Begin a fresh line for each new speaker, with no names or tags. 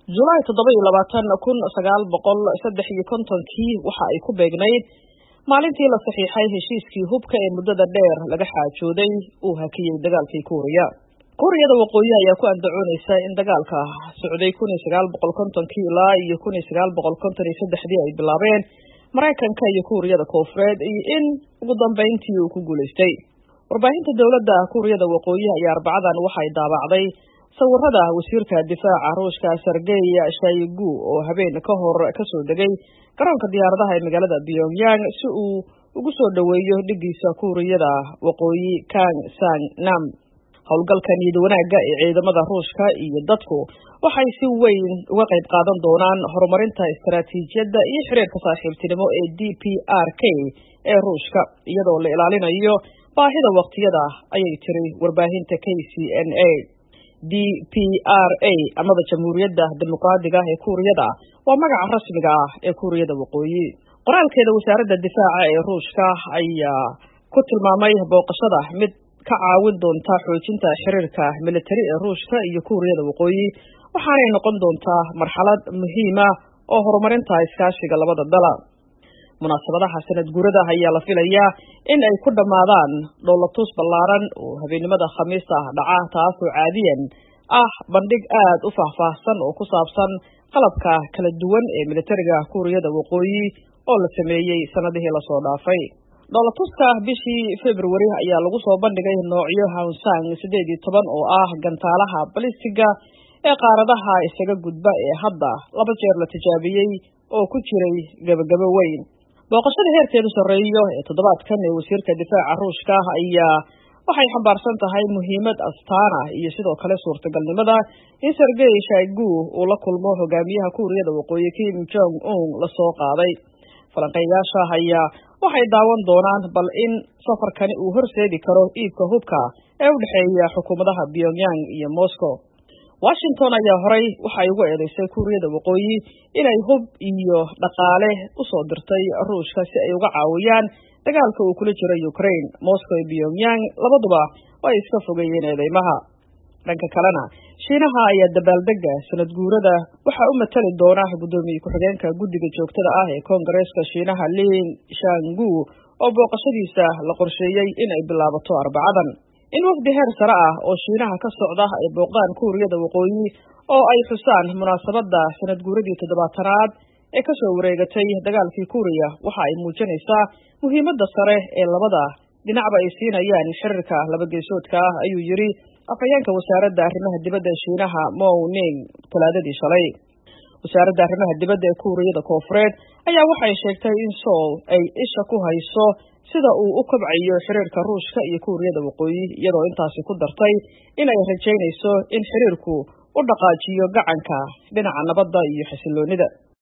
July 27,1953 waxa ay ku beegnayd maalintii la saxiixay heshiiskii hubka ee muddada dheer laga xaajooday uu hakiyay dagaalkii Kuuriya. Kuuriyada Waqooyi ayaa ku andacoonaysa in dagaalka socday 1950 ilaa 1953 ay bilaabeen Mareykanka iyo Kuuriyada Koonfureed iyo in ugu dambeyntii uu ku guuleystay. Warbaahinta dawladda Kuuriyada Waqooyi ayaa Arbacadan waxay daabacday sawirada wasiirka difaaca Ruushka Sergey Shoigu oo habeen ka hor ka soo degay garoonka diyaaradaha ee magaalada Pyongyang si uu ugu soo dhaweeyo dhigiisa Kuuriyada Waqooyi Kang Sang-nam. Howlgalkan niyad wanaagga ee ciidamada Ruushka iyo dadku waxay si weyn uga qayb qaadan doonaan horumarinta istaraatiijiyadda iyo xiriirka saaxiibtinimo ee DPRK ee Ruushka iyadoo la ilaalinayo baahida waqtiyada ayay tiri warbaahinta KCNA. DPRA amaba Jamhuuriyadda Dimuqraadiga ee Kuuriyada waa magaca rasmiga ah ee Kuuriyada Waqooyi. Qoraalkeeda wasaaradda difaaca ee Ruushka ayaa ku tilmaamay booqashada mid ka caawin doonta xoojinta xiriirka militari ee Ruushka iyo Kuuriyada Waqooyi waxaanay noqon doontaa marxalad muhiim ah oo horumarinta iskaashiga labada dal. Munaasabadaha sanad guurada ayaa la filayaa in ay ku dhamaadaan dowlatus ballaaran oo habeenimada Khamiista dhaca taasoo caadiyan ah bandhig aad u faahfaahsan oo ku saabsan qalabka kala duwan ee militariga Kuuriyada Waqooyi oo la sameeyay sanadihii la soo dhaafay. Dowlatuska bishii February ayaa lagu soo bandhigay noocyo Hwasong 18 oo ah gantaalaha balistiga ee qaaradaha isaga gudba ee hadda laba jeer la tijaabiyay oo ku jiray gabagabo weyn. Booqashada heerkeedu sareeyo ee toddobaadkan ee wasiirka difaaca Ruushka ayaa waxay xambaarsan tahay muhiimad astaan ah iyo sidoo kale suurtagalnimada in Sergey Shoigu uu la kulmo hogaamiyaha Kuuriyada Waqooyi Kim Jong Un la soo qaaday. Falanqeeyaasha ayaa waxay daawan doonaan bal in safarkani uu horseedi karo iibka hubka ee u dhexeeya xukuumadaha Pyongyang iyo Moscow. Washington ayaa horay waxay ugu eedeysay Kuuriyada Waqooyi inay hub iyo dhaqaale u soo dirtay Ruushka si ay uga caawiyaan dagaalka uu kula jiro Ukraine. Moscow iyo Pyongyang labaduba way iska fogeeyeen eedeymaha. Dhanka kalena, Shiinaha ayaa dabaaldega sanad guurada waxa uu matali doona gudoomiye ku-xigeenka guddiga joogtada ah ee Koongareeska Shiinaha Lin Shangu oo booqashadiisa la qorsheeyay in ay bilaabato Arbacadan. In wafdi heer sare ah oo Shiinaha ka socda ay booqdaan Kuuriyada Waqooyi oo ay xusaan munaasabadda sanad guuradii 70aad ee ka soo wareegatay dagaalkii Kuuriya waxa ay muujinaysaa muhiimadda sare ee labada dhinacba ay siinayaan xiriirka laba geesoodka ah ayuu yiri afhayeenka wasaaradda arrimaha dibadda ee Shiinaha Mao Ning Talaadadii shalay. Wasaaradda arrimaha dibadda ee Kuuriyada Koonfureed ayaa waxay sheegtay in Seoul ay isha ku hayso sida uu u kobcayo xiriirka Ruushka iyo Kuuriyada Waqooyi iyadoo intaasi ku dartay in ay rajaynayso in xiriirku u dhaqaajiyo gacanka dhinaca nabadda iyo xasilloonida.